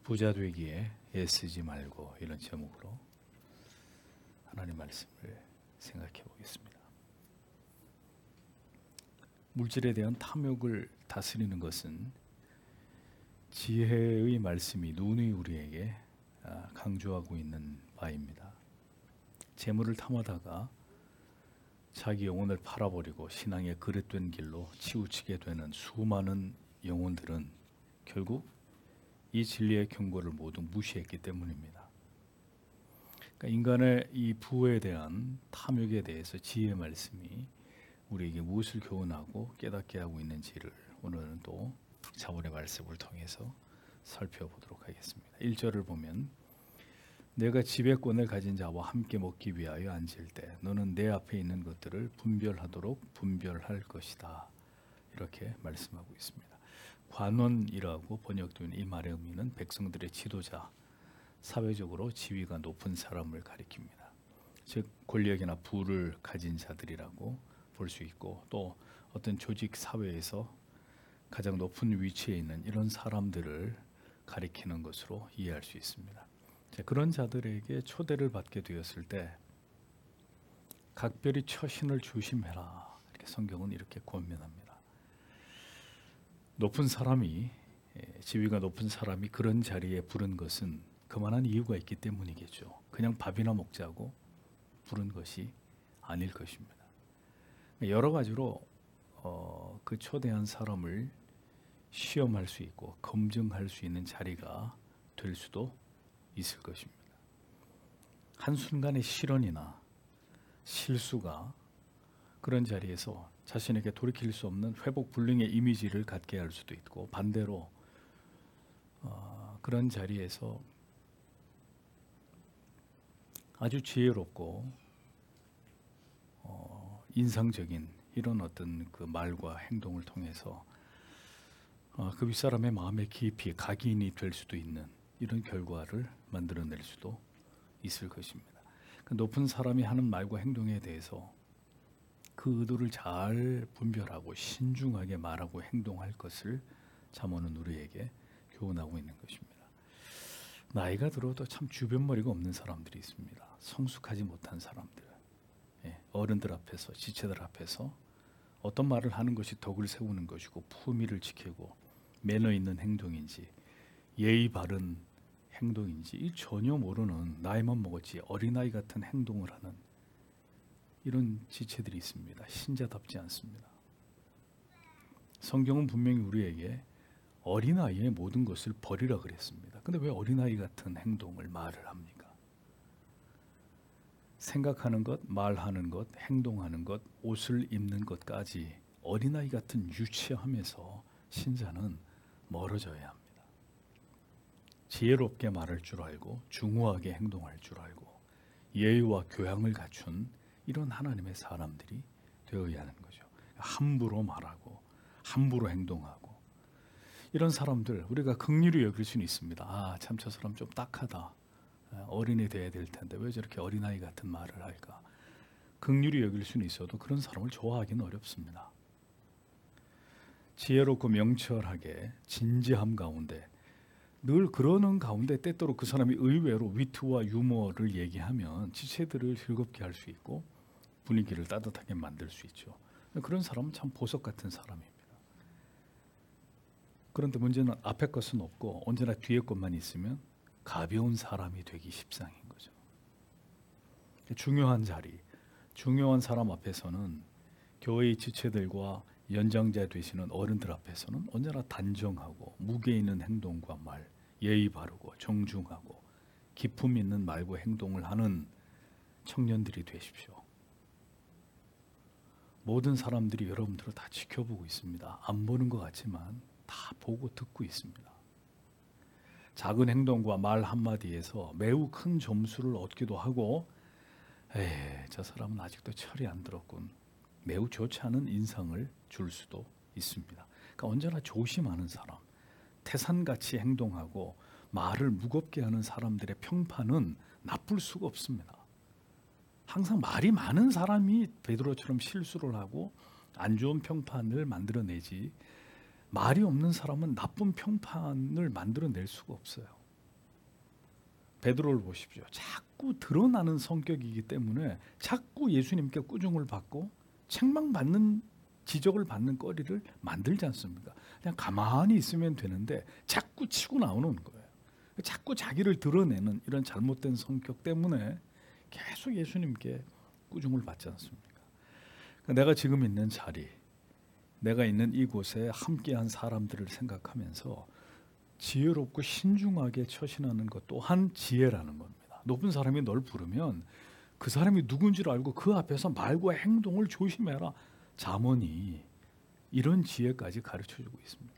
부자 되기에 애쓰지 말고, 이런 제목으로 하나님 말씀을 생각해 보겠습니다. 물질에 대한 탐욕을 다스리는 것은 지혜의 말씀이 누누이 우리에게 강조하고 있는 바입니다. 재물을 탐하다가 자기 영혼을 팔아버리고 신앙의 그릇된 길로 치우치게 되는 수많은 영혼들은 결국 이 진리의 경고를 모두 무시했기 때문입니다. 그러니까 인간의 이 부에 대한 탐욕에 대해서 지혜의 말씀이 우리에게 무엇을 교훈하고 깨닫게 하고 있는지를 오늘은 또 자본의 말씀을 통해서 살펴보도록 하겠습니다. 1절을 보면 내가 지배권을 가진 자와 함께 먹기 위하여 앉을 때 너는 내 앞에 있는 것들을 분별하도록 분별할 것이다. 이렇게 말씀하고 있습니다. 관원이라고 번역되는 이 말의 의미는 백성들의 지도자, 사회적으로 지위가 높은 사람을 가리킵니다. 즉 권력이나 부를 가진 자들이라고 볼 수 있고, 또 어떤 조직 사회에서 가장 높은 위치에 있는 이런 사람들을 가리키는 것으로 이해할 수 있습니다. 그런 자들에게 초대를 받게 되었을 때 각별히 처신을 조심해라, 이렇게 성경은 이렇게 권면합니다. 높은 사람이, 지위가 높은 사람이 그런 자리에 부른 것은 그만한 이유가 있기 때문이겠죠. 그냥 밥이나 먹자고 부른 것이 아닐 것입니다. 여러 가지로 그 초대한 사람을 시험할 수 있고 검증할 수 있는 자리가 될 수도 있을 것입니다. 한순간의 실언이나 실수가 그런 자리에서 자신에게 돌이킬 수 없는 회복 불능의 이미지를 갖게 할 수도 있고, 반대로 그런 자리에서 아주 지혜롭고 인상적인 이런 어떤 그 말과 행동을 통해서 그 윗사람의 마음에 깊이 각인이 될 수도 있는 이런 결과를 만들어낼 수도 있을 것입니다. 그 높은 사람이 하는 말과 행동에 대해서 그 의도를 잘 분별하고 신중하게 말하고 행동할 것을 잠언은 우리에게 교훈하고 있는 것입니다. 나이가 들어도 참 주변머리가 없는 사람들이 있습니다. 성숙하지 못한 사람들, 어른들 앞에서, 지체들 앞에서 어떤 말을 하는 것이 덕을 세우는 것이고 품위를 지키고 매너 있는 행동인지 예의 바른 행동인지 전혀 모르는, 나이만 먹었지 어린아이 같은 행동을 하는 이런 지체들이 있습니다. 신자답지 않습니다. 성경은 분명히 우리에게 어린아이의 모든 것을 버리라 그랬습니다. 근데 왜 어린아이 같은 행동을 말을 합니까? 생각하는 것, 말하는 것, 행동하는 것, 옷을 입는 것까지 어린아이 같은 유치함에서 신자는 멀어져야 합니다. 지혜롭게 말할 줄 알고 중후하게 행동할 줄 알고 예의와 교양을 갖춘 이런 하나님의 사람들이 되어야 하는 거죠. 함부로 말하고 함부로 행동하고 이런 사람들 우리가 긍휼히 여길 수는 있습니다. 참 저 사람 좀 딱하다. 어린이 돼야 될 텐데 왜 저렇게 어린아이 같은 말을 할까? 긍휼히 여길 수는 있어도 그런 사람을 좋아하기는 어렵습니다. 지혜롭고 명철하게 진지함 가운데 늘 그러는 가운데 때때로 그 사람이 의외로 위트와 유머를 얘기하면 지체들을 즐겁게 할 수 있고 분위기를 따뜻하게 만들 수 있죠. 그런 사람은 참 보석 같은 사람입니다. 그런데 문제는 앞에 것은 없고 언제나 뒤에 것만 있으면 가벼운 사람이 되기 십상인 거죠. 중요한 자리, 중요한 사람 앞에서는 교회의 지체들과 연장자 되시는 어른들 앞에서는 언제나 단정하고 무게 있는 행동과 말, 예의 바르고 정중하고 기품 있는 말과 행동을 하는 청년들이 되십시오. 모든 사람들이 여러분들을 다 지켜보고 있습니다. 안 보는 것 같지만 다 보고 듣고 있습니다. 작은 행동과 말 한마디에서 매우 큰 점수를 얻기도 하고, 저 사람은 아직도 철이 안 들었군, 매우 좋지 않은 인상을 줄 수도 있습니다. 그러니까 언제나 조심하는 사람, 태산같이 행동하고 말을 무겁게 하는 사람들의 평판은 나쁠 수가 없습니다. 항상 말이 많은 사람이 베드로처럼 실수를 하고 안 좋은 평판을 만들어내지, 말이 없는 사람은 나쁜 평판을 만들어낼 수가 없어요. 베드로를 보십시오. 자꾸 드러나는 성격이기 때문에 자꾸 예수님께 꾸중을 받고 책망받는, 지적을 받는 거리를 만들지 않습니까? 그냥 가만히 있으면 되는데 자꾸 치고 나오는 거예요. 자꾸 자기를 드러내는 이런 잘못된 성격 때문에 계속 예수님께 꾸중을 받지 않습니까? 내가 지금 있는 자리, 내가 있는 이곳에 함께한 사람들을 생각하면서 지혜롭고 신중하게 처신하는 것 또한 지혜라는 겁니다. 높은 사람이 널 부르면 그 사람이 누군지를 알고 그 앞에서 말과 행동을 조심해라. 잠언이 이런 지혜까지 가르쳐주고 있습니다.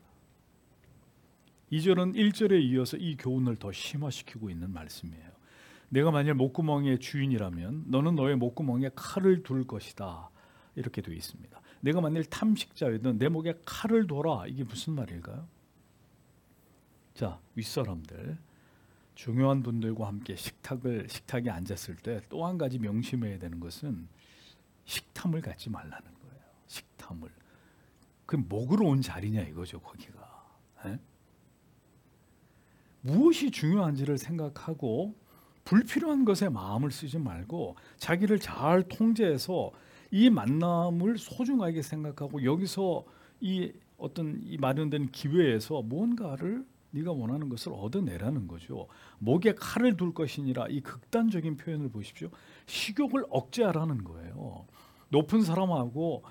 2절은 1절에 이어서 이 교훈을 더 심화시키고 있는 말씀이에요. 내가 만일 목구멍의 주인이라면 너는 너의 목구멍에 칼을 둘 것이다. 이렇게 되어 있습니다. 내가 만일 탐식자이든 내 목에 칼을 둬라. 이게 무슨 말일까요? 자, 윗사람들, 중요한 분들과 함께 식탁에 앉았을 때 또 한 가지 명심해야 되는 것은 식탐을 갖지 말라는 거예요. 식탐을. 그 목으로 온 자리냐 이거죠, 거기가. 에? 무엇이 중요한지를 생각하고 불필요한 것에 마음을 쓰지 말고 자기를 잘 통제해서 이 만남을 소중하게 생각하고 여기서 이 어떤 이 마련된 기회에서 무언가를 네가 원하는 것을 얻어내라는 거죠. 목에 칼을 둘 것이니라, 이 극단적인 표현을 보십시오. 식욕을 억제하라는 거예요. 높은 사람하고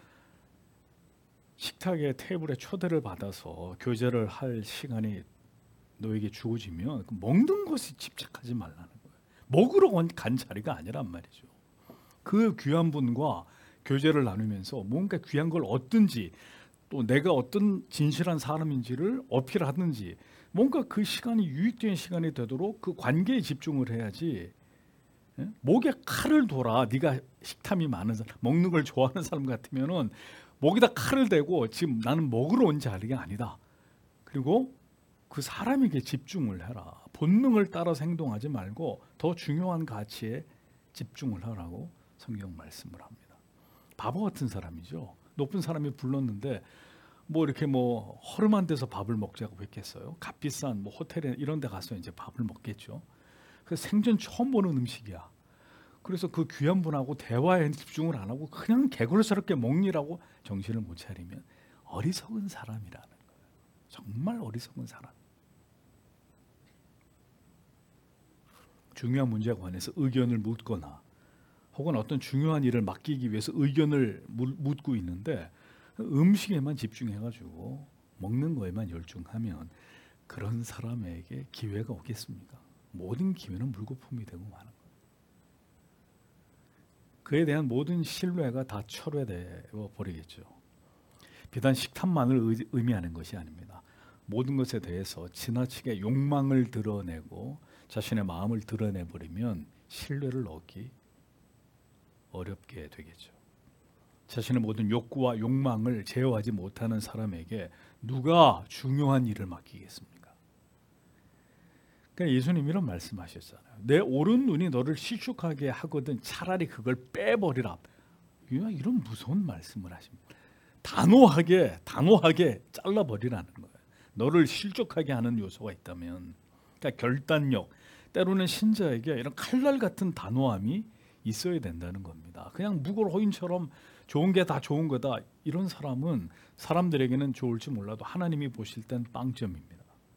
식탁의 테이블에 초대를 받아서 교제를 할 시간이 너에게 주어지면 먹는 것에 집착하지 말라는 거예요. 먹으러 간 자리가 아니란 말이죠. 그 귀한 분과 교제를 나누면서 뭔가 귀한 걸 얻든지 또 내가 어떤 진실한 사람인지를 어필하든지 뭔가 그 시간이 유익된 시간이 되도록 그 관계에 집중을 해야지. 목에 칼을 둬라. 네가 식탐이 많은 사람, 먹는 걸 좋아하는 사람 같으면은 목에다 칼을 대고 지금 나는 먹으러 온 자리가 아니다. 그리고 그 사람에게 집중을 해라. 본능을 따라서 행동하지 말고 더 중요한 가치에 집중을 하라고 성경 말씀을 합니다. 바보 같은 사람이죠. 높은 사람이 불렀는데 뭐 이렇게 뭐 허름한 데서 밥을 먹자고 했겠어요. 값비싼 뭐 호텔에 이런 데 가서 이제 밥을 먹겠죠. 그 생전 처음 보는 음식이야. 그래서 그 귀한 분하고 대화에 집중을 안 하고 그냥 개걸스럽게 먹느라고 정신을 못 차리면 어리석은 사람이라는 거예요. 정말 어리석은 사람. 중요한 문제에 관해서 의견을 묻거나 혹은 어떤 중요한 일을 맡기기 위해서 의견을 묻고 있는데 음식에만 집중해가지고 먹는 거에만 열중하면 그런 사람에게 기회가 오겠습니까? 모든 기회는 물거품이 되고 마는 거예요. 그에 대한 모든 신뢰가 다 철회되어 버리겠죠. 비단 식탐만을 의미하는 것이 아닙니다. 모든 것에 대해서 지나치게 욕망을 드러내고 자신의 마음을 드러내버리면 신뢰를 얻기 어렵게 되겠죠. 자신의 모든 욕구와 욕망을 제어하지 못하는 사람에게 누가 중요한 일을 맡기겠습니까? 그러니까 예수님 이런 말씀하셨잖아요. 내 오른 눈이 너를 실족하게 하거든 차라리 그걸 빼버리라. 이런 무서운 말씀을 하십니다. 단호하게 잘라버리라는 거예요. 너를 실족하게 하는 요소가 있다면, 그러니까 결단력, 때로는 신자에게 이런 칼날 같은 단호함이 있어야 된다는 겁니다. 그냥 묵을호인처럼 좋은 게 다 좋은 거다, 이런 사람은 사람들에게는 좋을지 몰라도 하나님이 보실 땐 빵점입니다.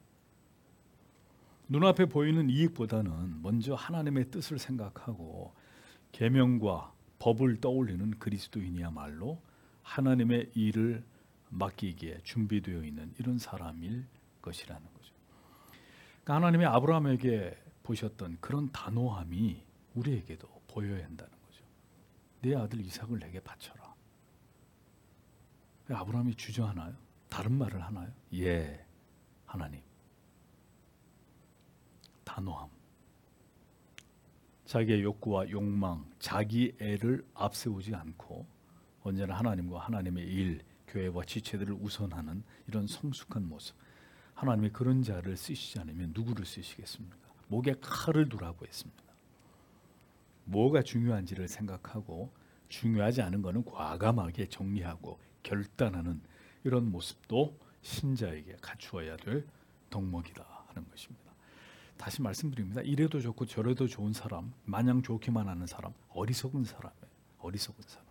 눈앞에 보이는 이익보다는 먼저 하나님의 뜻을 생각하고 계명과 법을 떠올리는 그리스도인이야말로 하나님의 일을 맡기기에 준비되어 있는 이런 사람일 것이라는 거죠. 그러니까 하나님이 아브라함에게 보셨던 그런 단호함이 우리에게도 보여야 한다는 거죠. 내 아들 이삭을 내게 바쳐라. 아브라함이 주저하나요? 다른 말을 하나요? 예, 하나님. 단호함. 자기의 욕구와 욕망, 자기 애를 앞세우지 않고 언제나 하나님과 하나님의 일, 교회와 지체들을 우선하는 이런 성숙한 모습. 하나님이 그런 자를 쓰시지 않으면 누구를 쓰시겠습니까? 목에 칼을 두라고 했습니다. 뭐가 중요한지를 생각하고 중요하지 않은 것은 과감하게 정리하고 결단하는 이런 모습도 신자에게 갖추어야 될 덕목이다 하는 것입니다. 다시 말씀드립니다. 이래도 좋고 저래도 좋은 사람, 마냥 좋기만 하는 사람, 어리석은 사람이에요. 어리석은 사람.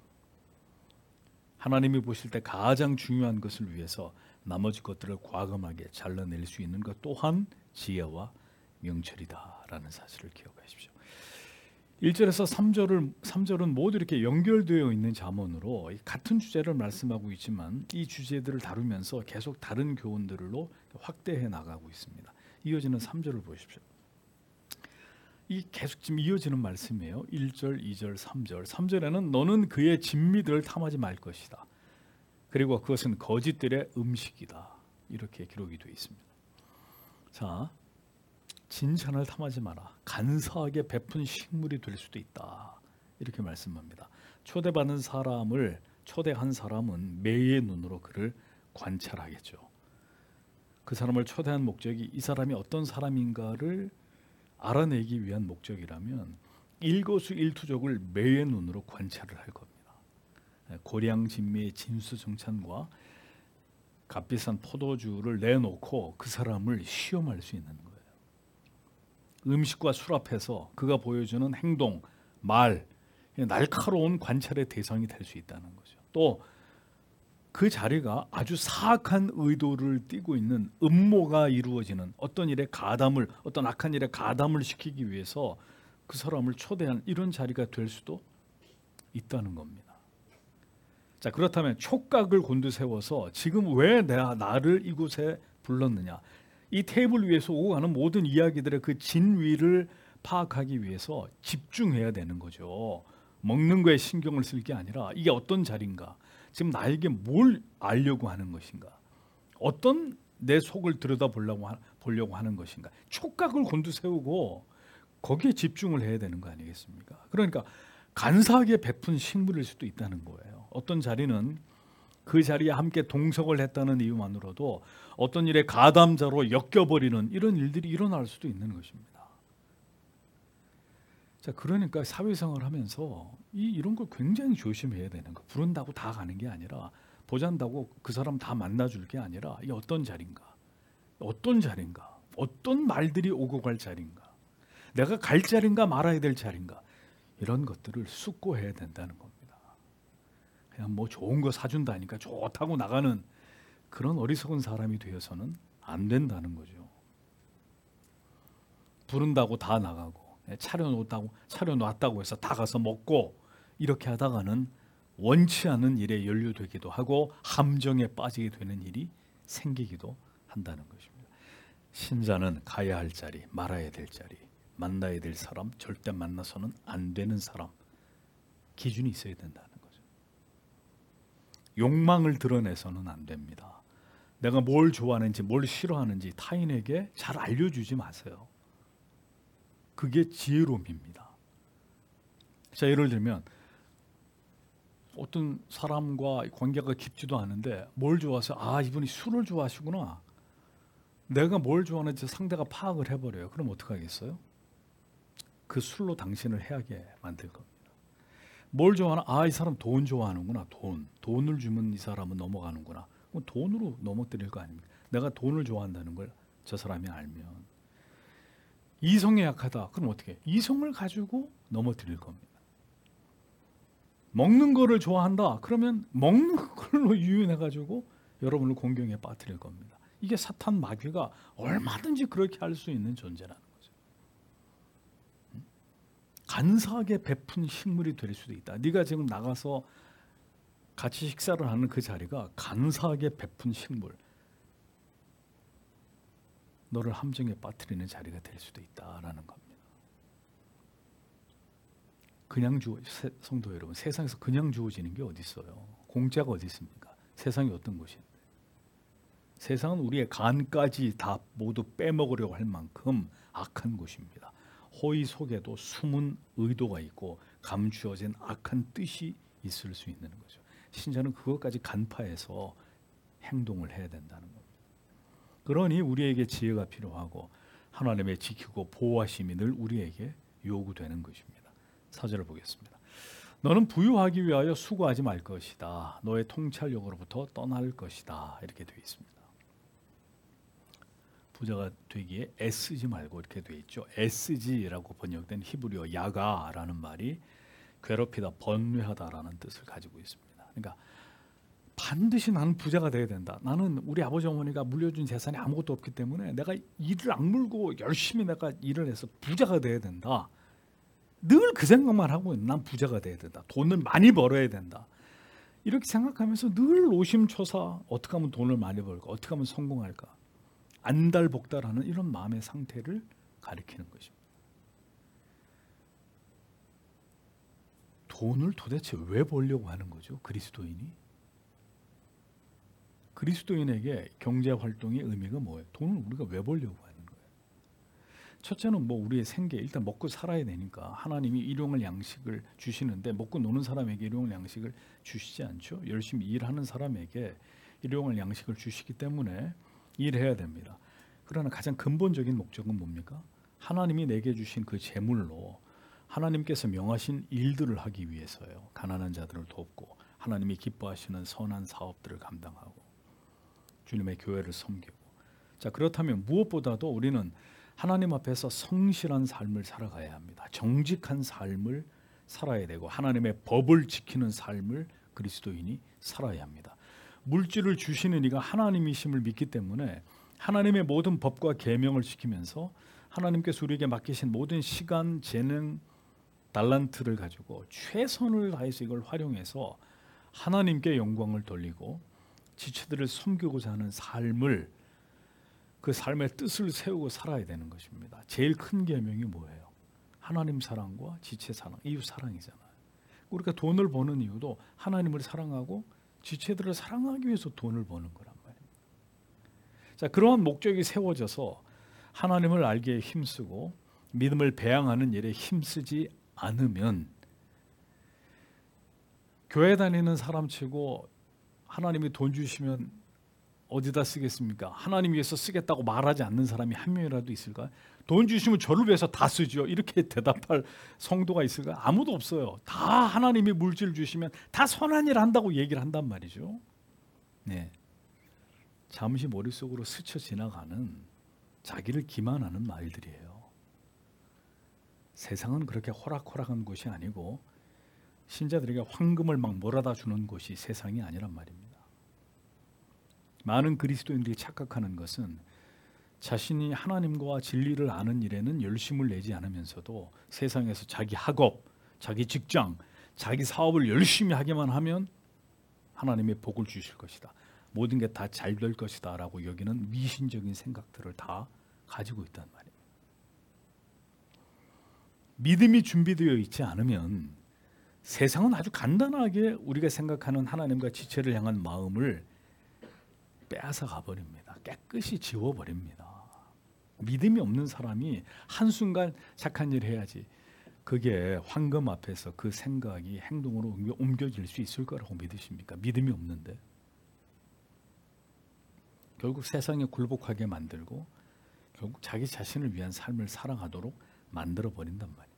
하나님이 보실 때 가장 중요한 것을 위해서 나머지 것들을 과감하게 잘라낼 수 있는 것 또한 지혜와 명철이다라는 사실을 기억하십시오. 1절에서 3절은 모두 이렇게 연결되어 있는 잠언으로 같은 주제를 말씀하고 있지만 이 주제들을 다루면서 계속 다른 교훈들로 확대해 나가고 있습니다. 이어지는 3절을 보십시오. 이 계속 지금 이어지는 말씀이에요. 1절, 2절, 3절. 3절에는 너는 그의 진미들을 탐하지 말 것이다. 그리고 그것은 거짓들의 음식이다. 이렇게 기록이 되어 있습니다. 자, 진찬을 탐하지 마라. 간사하게 베푼 식물이 될 수도 있다. 이렇게 말씀합니다. 초대한 사람은 매의 눈으로 그를 관찰하겠죠. 그 사람을 초대한 목적이 이 사람이 어떤 사람인가를 알아내기 위한 목적이라면 일거수일투족을 매의 눈으로 관찰을 할 겁니다. 고량진미의 진수정찬과 값비싼 포도주를 내놓고 그 사람을 시험할 수 있는 거예요. 음식과 술 앞에서 그가 보여주는 행동, 말, 날카로운 관찰의 대상이 될 수 있다는 거죠. 또 그 자리가 아주 사악한 의도를 띠고 있는 음모가 이루어지는 어떤 악한 일에 가담을 시키기 위해서 그 사람을 초대한 이런 자리가 될 수도 있다는 겁니다. 자, 그렇다면 촉각을 곤두세워서 지금 왜 나를 이곳에 불렀느냐, 이 테이블 위에서 오고 가는 모든 이야기들의 그 진위를 파악하기 위해서 집중해야 되는 거죠. 먹는 거에 신경을 쓸 게 아니라 이게 어떤 자리인가, 지금 나에게 뭘 알려고 하는 것인가, 어떤 내 속을 들여다보려고 하는 것인가, 촉각을 곤두세우고 거기에 집중을 해야 되는 거 아니겠습니까? 그러니까 간사하게 베푼 식물일 수도 있다는 거예요. 어떤 자리는 그 자리에 함께 동석을 했다는 이유만으로도 어떤 일에 가담자로 엮여버리는 이런 일들이 일어날 수도 있는 것입니다. 자, 그러니까 사회생활을 하면서 이런 걸 굉장히 조심해야 되는 거. 부른다고 다 가는 게 아니라, 보잔다고 그 사람 다 만나줄 게 아니라, 이 어떤 자리인가, 어떤 말들이 오고 갈 자리인가, 내가 갈 자리인가 말아야 될 자리인가, 이런 것들을 숙고해야 된다는 겁니다. 그냥 뭐 좋은 거 사준다니까 좋다고 나가는 그런 어리석은 사람이 되어서는 안 된다는 거죠. 부른다고 다 나가고, 차려놨다고 해서 다 가서 먹고, 이렇게 하다가는 원치 않은 일에 연루되기도 하고 함정에 빠지게 되는 일이 생기기도 한다는 것입니다. 신자는 가야 할 자리, 말아야 될 자리, 만나야 될 사람, 절대 만나서는 안 되는 사람, 기준이 있어야 된다는 거죠. 욕망을 드러내서는 안 됩니다. 내가 뭘 좋아하는지 뭘 싫어하는지 타인에게 잘 알려주지 마세요. 그게 지혜로움입니다. 자, 예를 들면 어떤 사람과 관계가 깊지도 않은데 뭘 좋아해서, 이분이 술을 좋아하시구나, 내가 뭘 좋아하는지 상대가 파악을 해버려요. 그럼 어떡하겠어요? 그 술로 당신을 해하게 만들 겁니다. 뭘 좋아하나? 이 사람 돈 좋아하는구나. 돈을 주면 이 사람은 넘어가는구나. 그럼 돈으로 넘어뜨릴 거 아닙니까? 내가 돈을 좋아한다는 걸 저 사람이 알면. 이성에 약하다. 그럼 어떻게? 이성을 가지고 넘어뜨릴 겁니다. 먹는 거를 좋아한다. 그러면 먹는 걸로 유인해가지고 여러분을 공경에 빠뜨릴 겁니다. 이게 사탄 마귀가 얼마든지 그렇게 할 수 있는 존재라는 거죠. 간사하게 베푼 식물이 될 수도 있다. 네가 지금 나가서 같이 식사를 하는 그 자리가 간사하게 베푼 식물, 너를 함정에 빠뜨리는 자리가 될 수도 있다라는 겁니다. 성도 여러분, 세상에서 그냥 주어지는 게 어디 있어요? 공짜가 어디 있습니까? 세상이 어떤 곳인데? 세상은 우리의 간까지 다 모두 빼먹으려고 할 만큼 악한 곳입니다. 호의 속에도 숨은 의도가 있고 감추어진 악한 뜻이 있을 수 있는 거죠. 신자는 그것까지 간파해서 행동을 해야 된다는 겁니다. 그러니 우리에게 지혜가 필요하고 하나님의 지키고 보호하심이 늘 우리에게 요구되는 것입니다. 4절을 보겠습니다. 너는 부유하기 위하여 수고하지 말 것이다. 너의 통찰력으로부터 떠날 것이다. 이렇게 되어 있습니다. 부자가 되기에 애쓰지 말고 이렇게 돼 있죠. 애쓰지라고 번역된 히브리어 야가라는 말이 괴롭히다, 번뇌하다라는 뜻을 가지고 있습니다. 그러니까 반드시 나는 부자가 돼야 된다. 나는 우리 아버지 어머니가 물려준 재산이 아무것도 없기 때문에 내가 이를 악물고 열심히 내가 일을 해서 부자가 돼야 된다. 늘 그 생각만 하고 있는, 난 부자가 돼야 된다. 돈을 많이 벌어야 된다. 이렇게 생각하면서 늘 노심초사, 어떻게 하면 돈을 많이 벌까? 어떻게 하면 성공할까? 안달복달하는 이런 마음의 상태를 가리키는 것입니다. 돈을 도대체 왜 벌려고 하는 거죠? 그리스도인이? 그리스도인에게 경제 활동의 의미가 뭐예요? 돈을 우리가 왜 벌려고 하는 거예요? 첫째는 뭐 우리의 생계, 일단 먹고 살아야 되니까 하나님이 일용할 양식을 주시는데 먹고 노는 사람에게 일용할 양식을 주시지 않죠. 열심히 일하는 사람에게 일용할 양식을 주시기 때문에 일해야 됩니다. 그러나 가장 근본적인 목적은 뭡니까? 하나님이 내게 주신 그 재물로 하나님께서 명하신 일들을 하기 위해서요. 가난한 자들을 돕고 하나님이 기뻐하시는 선한 사업들을 감당하고 주님의 교회를 섬기고. 자, 그렇다면 무엇보다도 우리는 하나님 앞에서 성실한 삶을 살아가야 합니다. 정직한 삶을 살아야 되고 하나님의 법을 지키는 삶을 그리스도인이 살아야 합니다. 물질을 주시는 이가 하나님이심을 믿기 때문에 하나님의 모든 법과 계명을 지키면서 하나님께서 우리에게 맡기신 모든 시간, 재능, 달란트를 가지고 최선을 다해서 이걸 활용해서 하나님께 영광을 돌리고 지체들을 섬기고자 하는 삶을, 그 삶의 뜻을 세우고 살아야 되는 것입니다. 제일 큰 계명이 뭐예요? 하나님 사랑과 지체 사랑, 이웃 사랑이잖아요. 우리가 돈을 버는 이유도 하나님을 사랑하고 지체들을 사랑하기 위해서 돈을 버는 거란 말입니다. 자, 그러한 목적이 세워져서 하나님을 알기에 힘쓰고 믿음을 배양하는 일에 힘쓰지 않으면 교회 다니는 사람치고 하나님이 돈 주시면 어디다 쓰겠습니까? 하나님 위해서 쓰겠다고 말하지 않는 사람이 한 명이라도 있을까요? 돈 주시면 저를 위해서 다 쓰죠. 이렇게 대답할 성도가 있을까요? 아무도 없어요. 다 하나님이 물질 주시면 다 선한 일 한다고 얘기를 한단 말이죠. 네, 잠시 머릿속으로 스쳐 지나가는 자기를 기만하는 말들이에요. 세상은 그렇게 호락호락한 곳이 아니고 신자들에게 황금을 막 몰아다 주는 곳이 세상이 아니란 말입니다. 많은 그리스도인들이 착각하는 것은 자신이 하나님과 진리를 아는 일에는 열심을 내지 않으면서도 세상에서 자기 학업, 자기 직장, 자기 사업을 열심히 하기만 하면 하나님의 복을 주실 것이다. 모든 게 다 잘 될 것이다 라고 여기는 미신적인 생각들을 다 가지고 있단 말입니다. 믿음이 준비되어 있지 않으면 세상은 아주 간단하게 우리가 생각하는 하나님과 지체를 향한 마음을 빼앗아 가버립니다. 깨끗이 지워버립니다. 믿음이 없는 사람이 한순간 착한 일 해야지, 그게 황금 앞에서 그 생각이 행동으로 옮겨질 수 있을 거라고 믿으십니까? 믿음이 없는데. 결국 세상에 굴복하게 만들고 결국 자기 자신을 위한 삶을 살아가도록 만들어버린단 말입니다.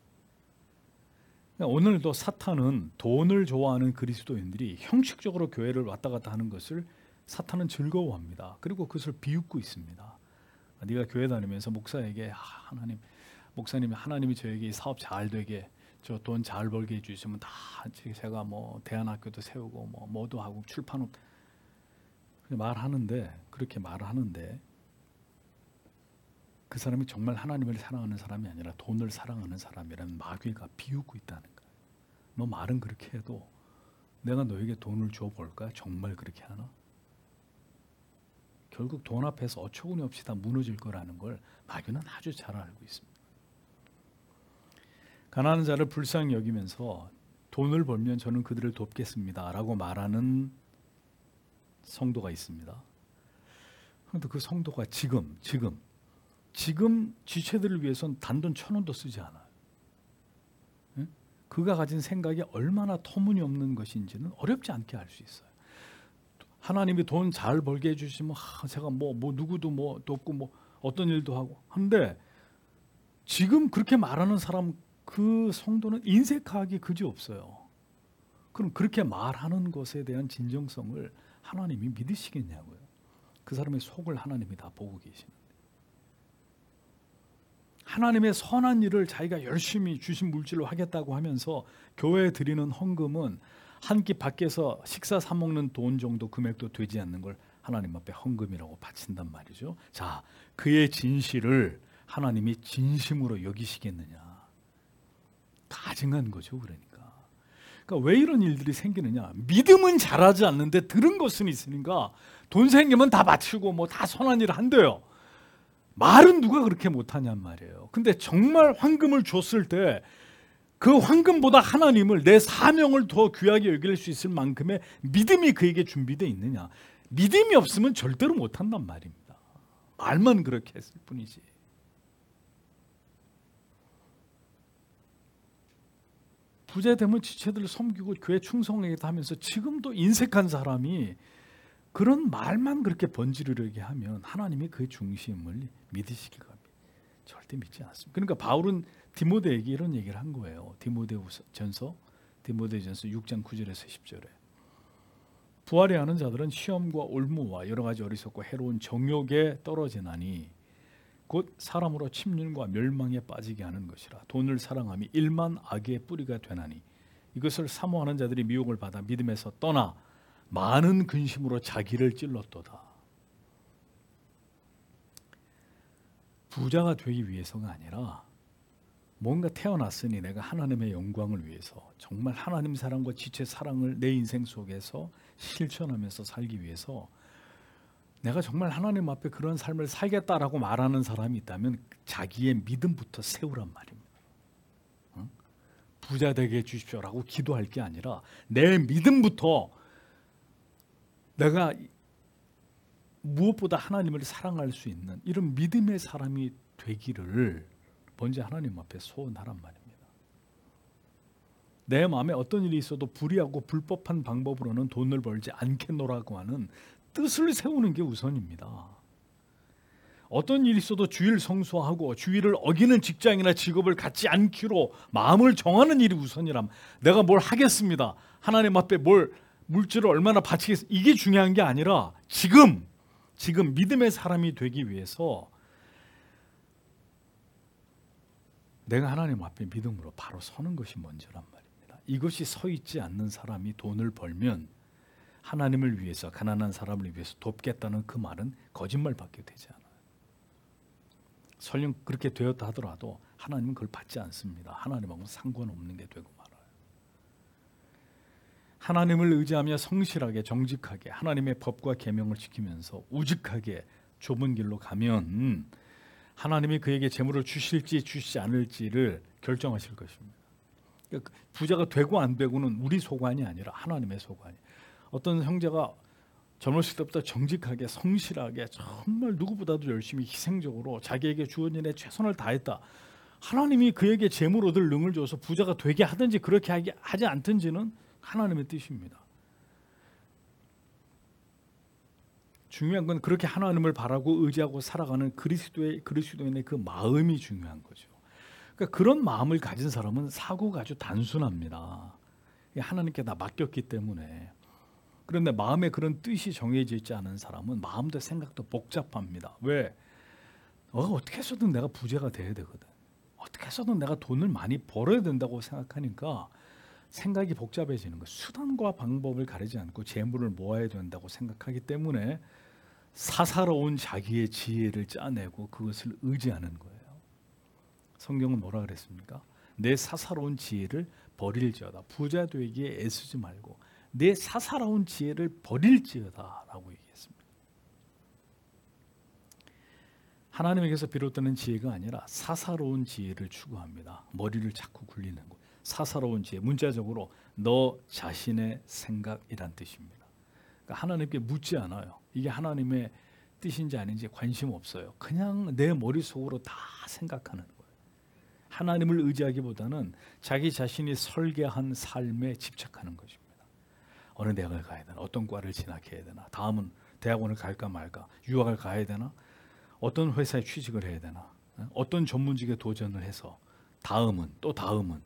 오늘도 사탄은 돈을 좋아하는 그리스도인들이 형식적으로 교회를 왔다 갔다 하는 것을 사탄은 즐거워합니다. 그리고 그것을 비웃고 있습니다. 네가 교회 다니면서 목사에게 목사님이 하나님이 저에게 이 사업 잘 되게, 저 돈 잘 벌게 해주시면 다 제가 뭐 대안학교도 세우고 뭐도 하고 출판업 말하는데, 그렇게 말하는데 그 사람이 정말 하나님을 사랑하는 사람이 아니라 돈을 사랑하는 사람이라는 마귀가 비웃고 있다는 거예요. 너 말은 그렇게 해도 내가 너에게 돈을 줘볼까? 정말 그렇게 하나? 결국 돈 앞에서 어처구니 없이 다 무너질 거라는 걸 마귀는 아주 잘 알고 있습니다. 가난한 자를 불쌍히 여기면서 돈을 벌면 저는 그들을 돕겠습니다 라고 말하는 성도가 있습니다. 그런데 그 성도가 지금 지체들을 위해서는 단돈 1,000원도 쓰지 않아요. 그가 가진 생각이 얼마나 터무니없는 것인지는 어렵지 않게 알 수 있어요. 하나님이 돈 잘 벌게 해주시면 제가 누구도 돕고 어떤 일도 하고 한데, 지금 그렇게 말하는 사람, 그 성도는 인색하기 그지없어요. 그럼 그렇게 말하는 것에 대한 진정성을 하나님이 믿으시겠냐고요. 그 사람의 속을 하나님이 다 보고 계시는데. 하나님의 선한 일을 자기가 열심히 주신 물질로 하겠다고 하면서 교회에 드리는 헌금은 한 끼 밖에서 식사 사 먹는 돈 정도 금액도 되지 않는 걸 하나님 앞에 헌금이라고 바친단 말이죠. 자, 그의 진실을 하나님이 진심으로 여기시겠느냐? 가증한 거죠. 그러니까 왜 이런 일들이 생기느냐? 믿음은 잘하지 않는데 들은 것은 있으니까 돈 생기면 다 바치고 뭐 다 선한 일을 한대요. 말은 누가 그렇게 못하냔 말이에요. 근데 정말 황금을 줬을 때 그 황금보다 하나님을, 내 사명을 더 귀하게 여길 수 있을 만큼의 믿음이 그에게 준비되어 있느냐? 믿음이 없으면 절대로 못한단 말입니다. 말만 그렇게 했을 뿐이지. 부자 되면 지체들을 섬기고 교회 충성하기도 하면서 지금도 인색한 사람이 그런 말만 그렇게 번지르르게 하면 하나님이 그 중심을 믿으시길 갑니다. 절대 믿지 않습니다. 그러니까 바울은 디모데에게 이런 얘기를 한 거예요. 디모데전서 6장 9절에서 10절에 부활해 하는 자들은 시험과 올무와 여러 가지 어리석고 해로운 정욕에 떨어지나니 곧 사람으로 침륜과 멸망에 빠지게 하는 것이라. 돈을 사랑함이 일만 악의 뿌리가 되나니 이것을 사모하는 자들이 미혹을 받아 믿음에서 떠나 많은 근심으로 자기를 찔렀도다. 부자가 되기 위해서가 아니라 뭔가 태어났으니 내가 하나님의 영광을 위해서, 정말 하나님 사랑과 지체 사랑을 내 인생 속에서 실천하면서 살기 위해서 내가 정말 하나님 앞에 그런 삶을 살겠다라고 말하는 사람이 있다면 자기의 믿음부터 세우란 말입니다. 부자 되게 해주십시오라고 기도할 게 아니라 내 믿음부터 내가 무엇보다 하나님을 사랑할 수 있는 이런 믿음의 사람이 되기를 먼저 하나님 앞에 소원하란 말입니다. 내 마음에 어떤 일이 있어도 불의하고 불법한 방법으로는 돈을 벌지 않겠노라고 하는 뜻을 세우는 게 우선입니다. 어떤 일이 있어도 주의를 성수하고 주의를 어기는 직장이나 직업을 갖지 않기로 마음을 정하는 일이 우선이라면 내가 뭘 하겠습니다. 하나님 앞에 뭘 물질을 얼마나 바치겠습니다. 이게 중요한 게 아니라 지금 믿음의 사람이 되기 위해서 내가 하나님 앞에 믿음으로 바로 서는 것이 먼저란 말입니다. 이것이 서 있지 않는 사람이 돈을 벌면 하나님을 위해서, 가난한 사람을 위해서 돕겠다는 그 말은 거짓말밖에 되지 않아요. 설령 그렇게 되었다 하더라도 하나님은 그걸 받지 않습니다. 하나님하고는 상관없는 게 되고 말아요. 하나님을 의지하며 성실하게 정직하게 하나님의 법과 계명을 지키면서 우직하게 좁은 길로 가면 하나님이 그에게 재물을 주실지 주시지 않을지를 결정하실 것입니다. 그러니까 부자가 되고 안 되고는 우리 소관이 아니라 하나님의 소관이. 어떤 형제가 젊었을 때부터 정직하게 성실하게 정말 누구보다도 열심히 희생적으로 자기에게 주어진 일에 최선을 다했다. 하나님이 그에게 재물 얻을 능을 줘서 부자가 되게 하든지 그렇게 하지 않든지는 하나님의 뜻입니다. 중요한 건 그렇게 하나님을 바라고 의지하고 살아가는 그리스도인의 그 마음이 중요한 거죠. 그러니까 그런 마음을 가진 사람은 사고가 아주 단순합니다. 하나님께 다 맡겼기 때문에. 그런데 마음에 그런 뜻이 정해져 있지 않은 사람은 마음도 생각도 복잡합니다. 왜? 어떻게 해서든 내가 부자가 돼야 되거든. 어떻게 해서든 내가 돈을 많이 벌어야 된다고 생각하니까 생각이 복잡해지는 거예요. 수단과 방법을 가리지 않고 재물을 모아야 된다고 생각하기 때문에 사사로운 자기의 지혜를 짜내고 그것을 의지하는 거예요. 성경은 뭐라 그랬습니까? 내 사사로운 지혜를 버릴지어다. 부자 되기에 애쓰지 말고 내 사사로운 지혜를 버릴지어다 라고 얘기했습니다. 하나님에게서 비롯되는 지혜가 아니라 사사로운 지혜를 추구합니다. 머리를 자꾸 굴리는 거. 사사로운 지혜, 문자적으로 너 자신의 생각이란 뜻입니다. 그러니까 하나님께 묻지 않아요. 이게 하나님의 뜻인지 아닌지 관심 없어요. 그냥 내 머릿속으로 다 생각하는 거예요. 하나님을 의지하기보다는 자기 자신이 설계한 삶에 집착하는 것입니다. 어느 대학을 가야 되나, 어떤 과를 진학해야 되나, 다음은 대학원을 갈까 말까, 유학을 가야 되나, 어떤 회사에 취직을 해야 되나, 어떤 전문직에 도전을 해서 다음은 또 다음은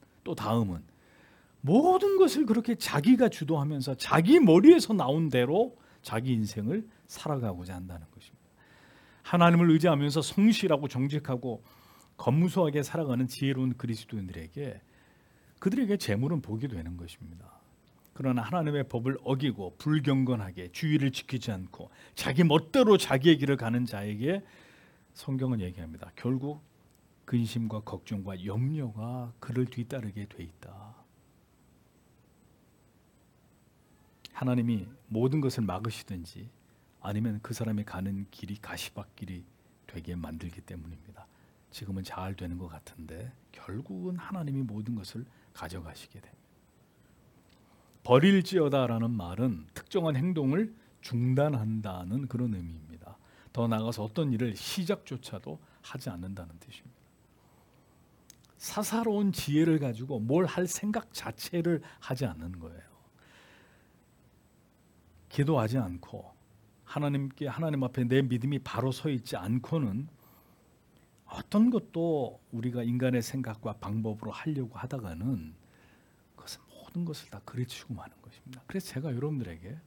모든 것을 그렇게 자기가 주도하면서 자기 머리에서 나온 대로 자기 인생을 살아가고자 한다는 것입니다. 하나님을 의지하면서 성실하고 정직하고 검무소하게 살아가는 지혜로운 그리스도인들에게 그들에게 재물은 복이 되는 것입니다. 그러나 하나님의 법을 어기고 불경건하게 주의를 지키지 않고 자기 멋대로 자기의 길을 가는 자에게 성경은 얘기합니다. 결국 근심과 걱정과 염려가 그를 뒤따르게 돼 있다. 하나님이 모든 것을 막으시든지 아니면 그 사람이 가는 길이 가시밭길이 되게 만들기 때문입니다. 지금은 잘 되는 것 같은데 결국은 하나님이 모든 것을 가져가시게 됩니다. 버릴지어다라는 말은 특정한 행동을 중단한다는 그런 의미입니다. 더 나아가서 어떤 일을 시작조차도 하지 않는다는 뜻입니다. 사사로운 지혜를 가지고 뭘 할 생각 자체를 하지 않는 거예요. 기도하지 않고 하나님 앞에 내 믿음이 바로 서 있지 않고는 어떤 것도 우리가 인간의 생각과 방법으로 하려고 하다가는 그것은 모든 것을 다 그르치고 마는 것입니다. 그래서 제가 여러분들에게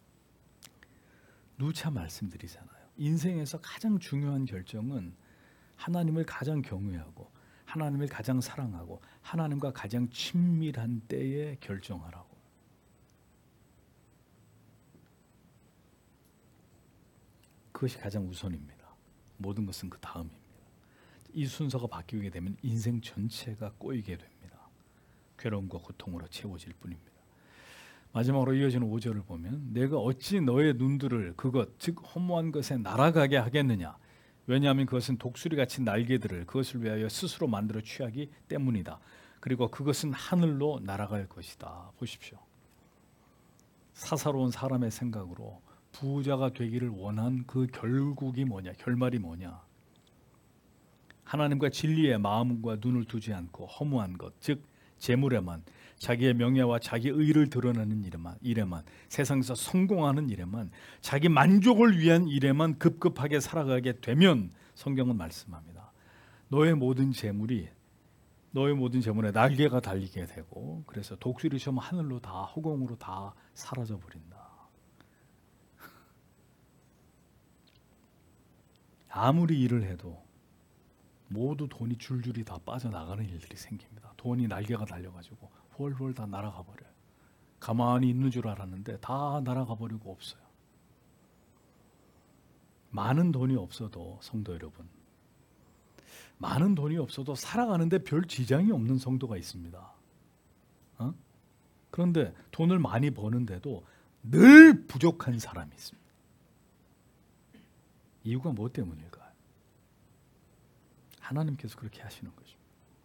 누차 말씀드리잖아요. 인생에서 가장 중요한 결정은 하나님을 가장 경외하고 하나님을 가장 사랑하고 하나님과 가장 친밀한 때에 결정하라고. 그것이 가장 우선입니다. 모든 것은 그 다음입니다. 이 순서가 바뀌게 되면 인생 전체가 꼬이게 됩니다. 괴로움과 고통으로 채워질 뿐입니다. 마지막으로 이어지는 5절을 보면 내가 어찌 너의 눈들을 그것 즉 허무한 것에 날아가게 하겠느냐. 왜냐하면 그것은 독수리같이 날개들을 그것을 위하여 스스로 만들어 취하기 때문이다. 그리고 그것은 하늘로 날아갈 것이다. 보십시오. 사사로운 사람의 생각으로 부자가 되기를 원한 그 결국이 뭐냐? 결말이 뭐냐? 하나님과 진리의 마음과 눈을 두지 않고 허무한 것, 즉 재물에만 자기의 명예와 자기 의를 드러내는 일에만 세상에서 성공하는 일에만 자기 만족을 위한 일에만 급급하게 살아가게 되면 성경은 말씀합니다. 너의 모든 재물에 날개가 달리게 되고 그래서 독수리처럼 하늘로 다 허공으로 다 사라져 버린다. 아무리 일을 해도 모두 돈이 줄줄이 다 빠져나가는 일들이 생깁니다. 돈이 날개가 달려가지고 훨훨 다 날아가 버려요. 가만히 있는 줄 알았는데 다 날아가 버리고 없어요. 많은 돈이 없어도 성도 여러분, 많은 돈이 없어도 살아가는데 별 지장이 없는 성도가 있습니다. 그런데 돈을 많이 버는데도 늘 부족한 사람이 있습니다. 이유가 뭐 때문일까요? 하나님께서 그렇게 하시는 것입니다.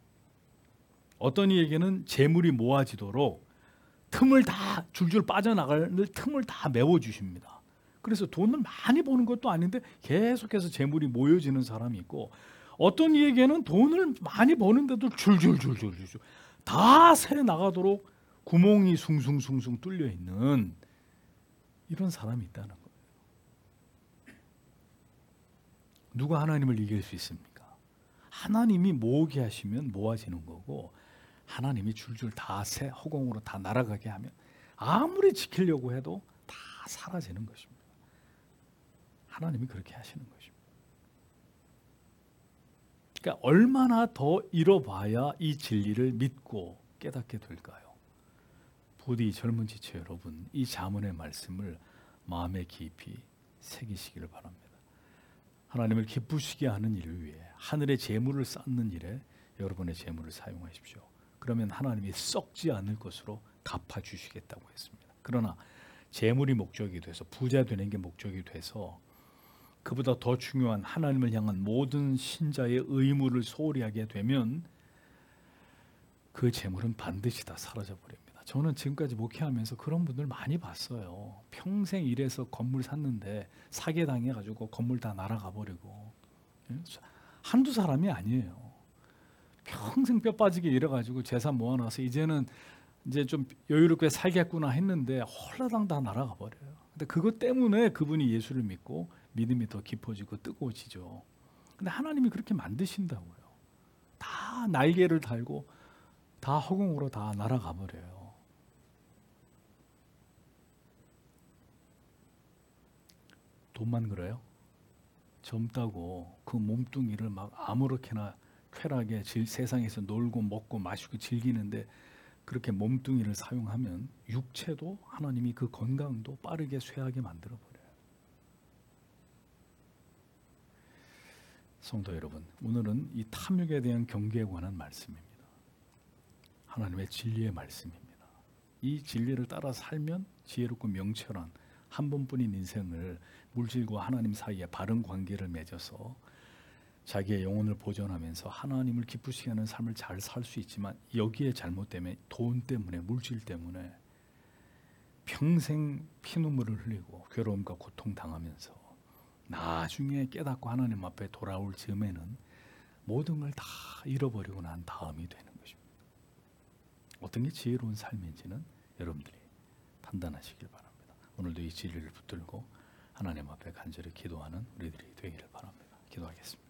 어떤 이에게는 재물이 모아지도록 틈을 다 줄줄 빠져나갈 틈을 다 메워주십니다. 그래서 돈을 많이 버는 것도 아닌데 계속해서 재물이 모여지는 사람이 있고 어떤 이에게는 돈을 많이 버는데도 줄줄줄줄 다 새 나가도록 구멍이 숭숭숭숭 뚫려 있는 이런 사람이 있다는 거예요. 누가 하나님을 이길 수 있습니까? 하나님이 모으게 하시면 모아지는 거고 하나님이 줄줄 다 새 허공으로 다 날아가게 하면 아무리 지키려고 해도 다 사라지는 것입니다. 하나님이 그렇게 하시는 것입니다. 그러니까 얼마나 더 잃어봐야 이 진리를 믿고 깨닫게 될까요? 부디 젊은 지체 여러분, 이 잠언의 말씀을 마음에 깊이 새기시기를 바랍니다. 하나님을 기쁘시게 하는 일을 위해 하늘의 재물을 쌓는 일에 여러분의 재물을 사용하십시오. 그러면 하나님이 썩지 않을 것으로 갚아주시겠다고 했습니다. 그러나 재물이 목적이 돼서 부자 되는 게 목적이 돼서 그보다 더 중요한 하나님을 향한 모든 신자의 의무를 소홀히 하게 되면 그 재물은 반드시 다 사라져 버립니다. 저는 지금까지 목회하면서 그런 분들 많이 봤어요. 평생 일해서 건물 샀는데 사기 당해가지고 건물 다 날아가 버리고 한두 사람이 아니에요. 평생 뼈 빠지게 일해가지고 재산 모아놔서 이제는 이제 좀 여유롭게 살겠구나 했는데 홀라당 다 날아가 버려요. 근데 그것 때문에 그분이 예수를 믿고 믿음이 더 깊어지고 뜨거워지죠. 근데 하나님이 그렇게 만드신다고요. 다 날개를 달고 다 허공으로 다 날아가 버려요. 돈만 그래요? 젊다고 그 몸뚱이를 막 아무렇게나 쾌락에 세상에서 놀고 먹고 마시고 즐기는데 그렇게 몸뚱이를 사용하면 육체도 하나님이 그 건강도 빠르게 쇠하게 만들어 버려요. 성도 여러분, 오늘은 이 탐욕에 대한 경계에 관한 말씀입니다. 하나님의 진리의 말씀입니다. 이 진리를 따라 살면 지혜롭고 명철한 한 번뿐인 인생을 물질과 하나님 사이에 바른 관계를 맺어서 자기의 영혼을 보존하면서 하나님을 기쁘시게 하는 삶을 잘 살 수 있지만, 여기에 잘못되면 돈 때문에, 물질 때문에 평생 피눈물을 흘리고 괴로움과 고통 당하면서 나중에 깨닫고 하나님 앞에 돌아올 즈음에는 모든 걸 다 잃어버리고 난 다음이 되는 것입니다. 어떤 게 지혜로운 삶인지는 여러분들이 판단하시길 바랍니다. 오늘도 이 진리를 붙들고 하나님 앞에 간절히 기도하는 우리들이 되기를 바랍니다. 기도하겠습니다.